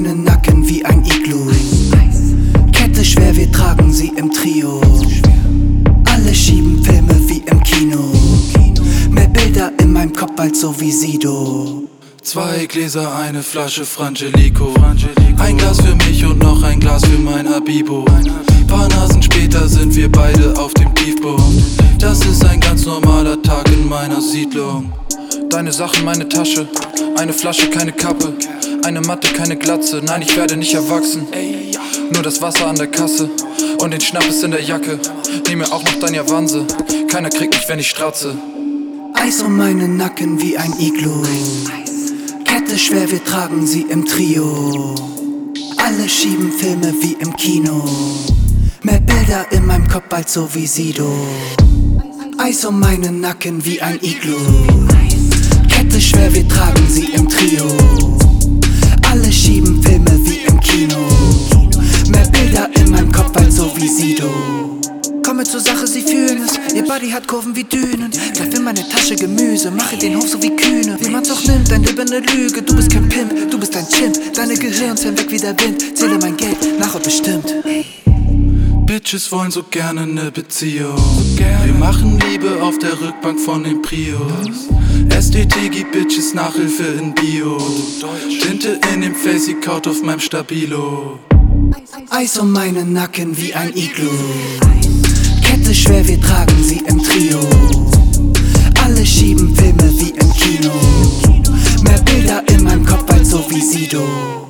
meinen Nacken wie ein Iglu. Kette schwer, wir tragen sie im Trio. Alle schieben Filme wie im Kino. Mehr Bilder in meinem Kopf als so wie Sido. 2 Gläser, eine Flasche Frangelico. Ein Glas für mich und noch ein Glas für mein Habibo. Paar Nasen später sind wir beide auf dem Tiefpunkt. Das ist ein ganz normaler Tag in meiner Siedlung. Deine Sachen, meine Tasche. Eine Flasche, keine Kappe. Eine Matte, keine Glatze. Nein, ich werde nicht erwachsen. Nur das Wasser an der Kasse und den Schnappes in der Jacke. Nimm mir auch noch dein Javanse. Keiner kriegt mich, wenn ich stratze. Eis um meinen Nacken wie ein Iglu. Kette schwer, wir tragen sie im Trio. Alle schieben Filme wie im Kino. Mehr Bilder in meinem Kopf als so wie Sido. Eis um meinen Nacken wie ein Iglu. Kette schwer, wir tragen sie im Trio. Alle schieben Filme wie im Kino. Mehr Bilder in meinem Kopf als so wie Sido. Komme zur Sache, sie fühlen es. Ihr Body hat Kurven wie Dünen. Greif in meine Tasche Gemüse, mache den Hof so wie Kühne. Wie man's auch nimmt, dein Leben ne Lüge. Du bist kein Pimp, du bist ein Chimp. Deine Gehirnzellen weg wie der Wind. Zähle mein Geld, nach und bestimmt. Bitches wollen so gerne ne Beziehung. Wir machen Liebe auf der Rückbank von den Prius. SDT gibt Bitches Nachhilfe in Bio. Tinte in dem Face, sie kaut auf meinem Stabilo. Eis um meinen Nacken wie ein Iglu. Kette schwer, wir tragen sie im Trio. Alle schieben Filme wie im Kino. Mehr Bilder in meinem Kopf als so wie Sido.